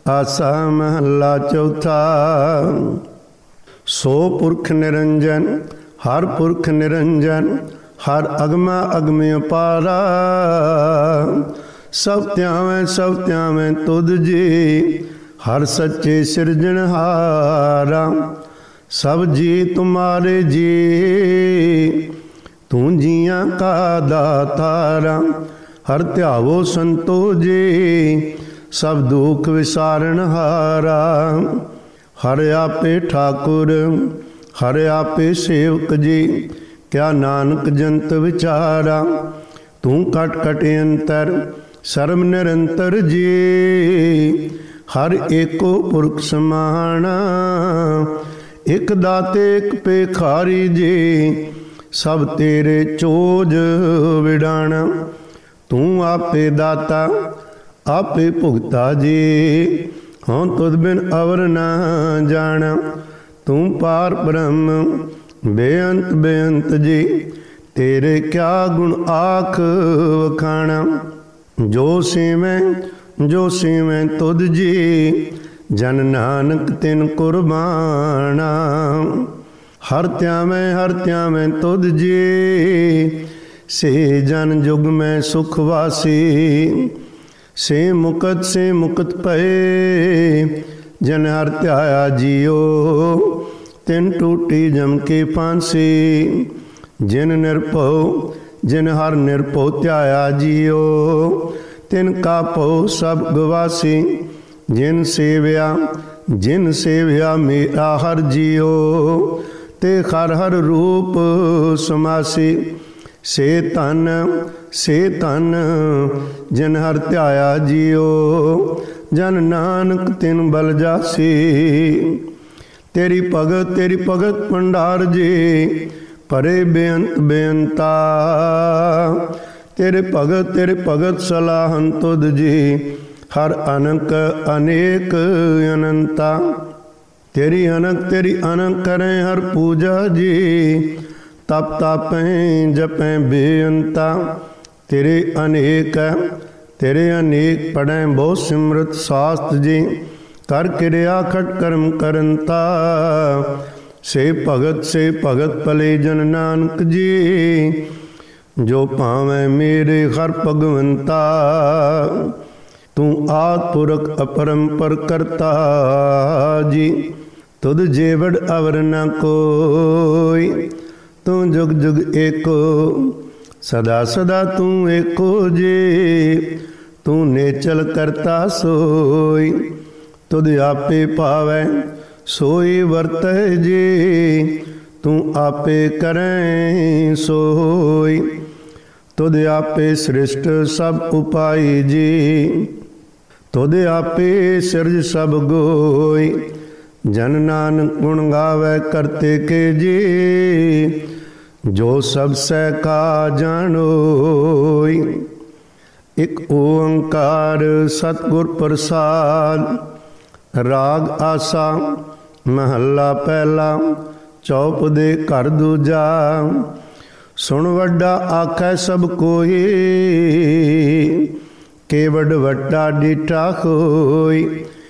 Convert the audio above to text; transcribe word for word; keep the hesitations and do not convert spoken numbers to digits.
आसा महला चौथा। सो पुरख निरंजन हर पुरख निरंजन, हर अगमा अगम अपारा। सब त्यावें सब त्यावें तुध जी, हर सच्चे सिरजनहारा। सब जी तुम्हारे जी, तू जियां का दातारा। हर ध्यावो संतो जी, सब दुख विसारण हारा। हर आपे ठाकुर हर आपे सेवक जी, क्या नानक जंत विचारा। तू कट कट अंतर सर्व निरंतर जी, हर एको पुरख समाना। एक दाते एक पेखारी जी, सब तेरे चोज विडाना। तू आपे दाता आपे भुगता जी, हाँ तुद बिन अवर ना जाना। तू पार ब्रह्म बेअंत बेअंत जी, तेरे क्या गुण आख वखाना। जो सेवें जो सेवें तुद जी, जन नानक तिन कुर्बाना। हर त्यावें हर त्यावें तुद जी, से जन जुग में सुख वासी। से मुकत से मुकत पए, जन हर त्याया जियो। तिन टूटी जम के फांसी, जिन निरभौ जिन हर निरभौ त्याया जियो। तिन का पौ सब गवासी, जिन सेव्या जिन सेव्या मेरा हर जियो। ते हर हर रूप समासी, से धन से धन जिन हर ध्याया जियो। जन नानक तिन बल जासी, तेरी भगत तेरी भगत भंडार जी, परे बेअंत बेअंता। तेरे भगत तेरे भगत सलाहन तुद जी, हर अनक अनेक अनंता। तेरी अनक तेरी अनक करें हर पूजा जी, तप तापें जपें बेअंता। तेरे अनेक तेरे अनेक पढ़ें बहु सिमरत शास्त्र जी, कर क्रिया खट कर्म करंता। से भगत से भगत भले जन नानक जी, जो पावें मेरे हर भगवंता। तू आद पुरख अपरंपर करता जी, तुद जेवड़ अवर न कोई। तू जुग जुग एको सदा सदा तू एको जी, तू नेचल करता सोई। तुद आपे पावै सोई वर्तै जी, तू आपे करें सोई। तुद आपे सृष्ट सब उपाय जी, तुद आपे सिरज सब गोई। जन नानक गुण गावै करते के जी, जो सब सै का जानोई। एक ओंकार सतगुर प्रसाद। राग आसा महला पहला, चौप दे घर दूजा। सुन वड्डा आखै सब कोई, केवड वड्डा डिठा होई।